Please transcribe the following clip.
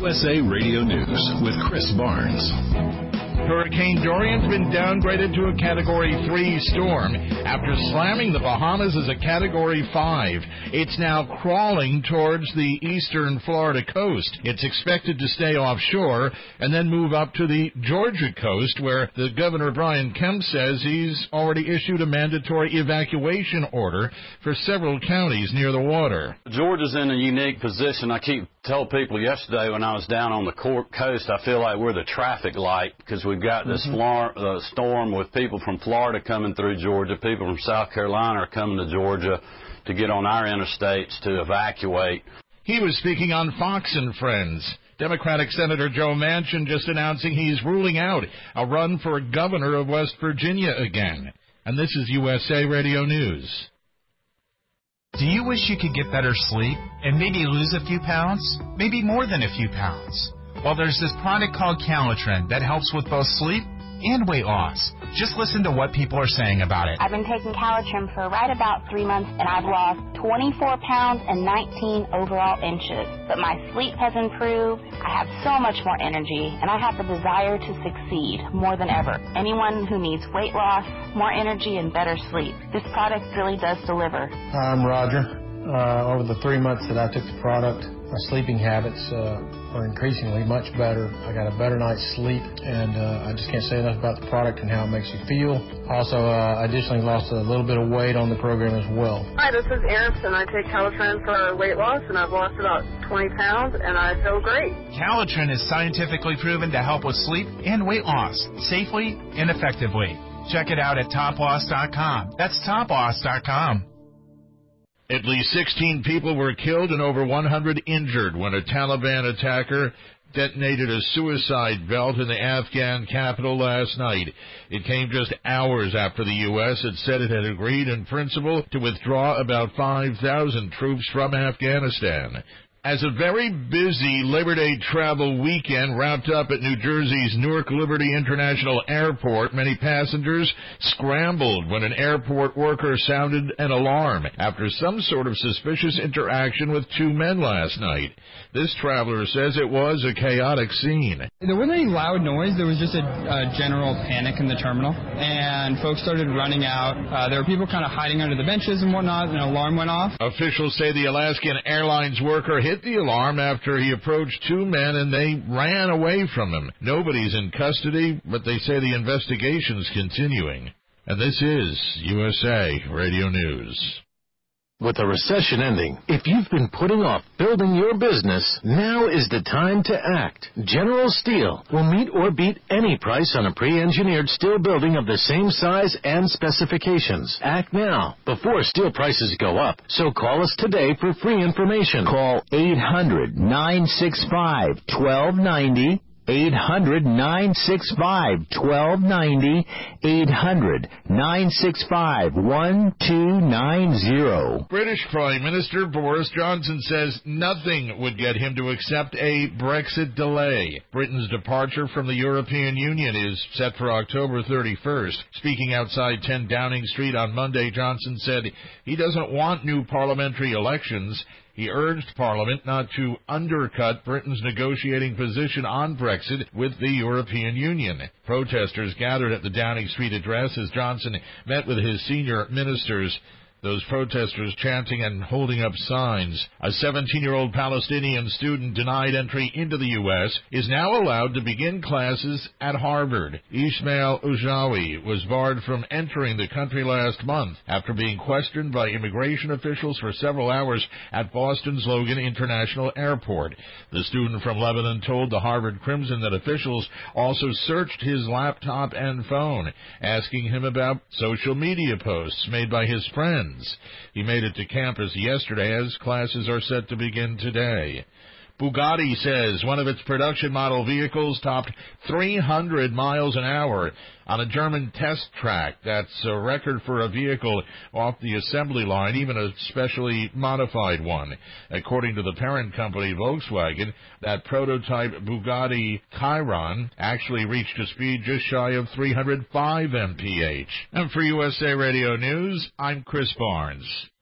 USA Radio News with Chris Barnes. Hurricane Dorian's been downgraded to a Category 3 storm after slamming the Bahamas as a Category 5. It's now crawling towards the eastern Florida coast. It's expected to stay offshore and then move up to the Georgia coast, where the Governor Brian Kemp says he's already issued a mandatory evacuation order for several counties near the water. Georgia's in a unique position. I told people yesterday when I was down on the coast, I feel like we're the traffic light because we've got this storm with people from Florida coming through Georgia, people from South Carolina are coming to Georgia to get on our interstates to evacuate. He was speaking on Fox and Friends. Democratic Senator Joe Manchin just announcing he's ruling out a run for governor of West Virginia again. And this is USA Radio News. Do you wish you could get better sleep and maybe lose a few pounds? Maybe more than a few pounds? Well, there's this product called Calitrin that helps with both sleep and weight loss. Just listen to what people are saying about it. I've been taking Calitrin for right about 3 months, and I've lost 24 pounds and 19 overall inches. But my sleep has improved. I have so much more energy, and I have the desire to succeed more than ever. Anyone who needs weight loss, more energy, and better sleep, this product really does deliver. I'm Roger. Over the 3 months that I took the product, my sleeping habits are increasingly much better. I got a better night's sleep, and I just can't say enough about the product and how it makes you feel. Also, I additionally lost a little bit of weight on the program as well. Hi, this is Eris, and I take Calitrin for weight loss, and I've lost about 20 pounds, and I feel great. Calitrin is scientifically proven to help with sleep and weight loss safely and effectively. Check it out at toploss.com. That's toploss.com. At least 16 people were killed and over 100 injured when a Taliban attacker detonated a suicide belt in the Afghan capital last night. It came just hours after the U.S. had said it had agreed in principle to withdraw about 5,000 troops from Afghanistan. As a very busy Labor Day travel weekend wrapped up at New Jersey's Newark Liberty International Airport, many passengers scrambled when an airport worker sounded an alarm after some sort of suspicious interaction with two men last night. This traveler says it was a chaotic scene. There wasn't any loud noise. There was just a general panic in the terminal, and folks started running out. There were people kind of hiding under the benches and whatnot, and an alarm went off. Officials say the Alaskan Airlines worker hit the alarm after he approached two men and they ran away from him. Nobody's in custody, but they say the investigation's continuing. And this is USA Radio News. With the recession ending, if you've been putting off building your business, now is the time to act. General Steel will meet or beat any price on a pre-engineered steel building of the same size and specifications. Act now, before steel prices go up. So call us today for free information. Call 800-965-1290. 800-965-1290, 800-965-1290. British Prime Minister Boris Johnson says nothing would get him to accept a Brexit delay. Britain's departure from the European Union is set for October 31st. Speaking outside 10 Downing Street on Monday, Johnson said he doesn't want new parliamentary elections. He urged Parliament not to undercut Britain's negotiating position on Brexit with the European Union. Protesters gathered at the Downing Street address as Johnson met with his senior ministers. Those protesters chanting and holding up signs. A 17-year-old Palestinian student denied entry into the U.S. is now allowed to begin classes at Harvard. Ismail Oujawi was barred from entering the country last month after being questioned by immigration officials for several hours at Boston's Logan International Airport. The student from Lebanon told the Harvard Crimson that officials also searched his laptop and phone, asking him about social media posts made by his friends. He made it to campus yesterday as classes are set to begin today. Bugatti says one of its production model vehicles topped 300 miles an hour on a German test track. That's a record for a vehicle off the assembly line, even a specially modified one. According to the parent company Volkswagen, that prototype Bugatti Chiron actually reached a speed just shy of 305 mph. And for USA Radio News, I'm Chris Barnes.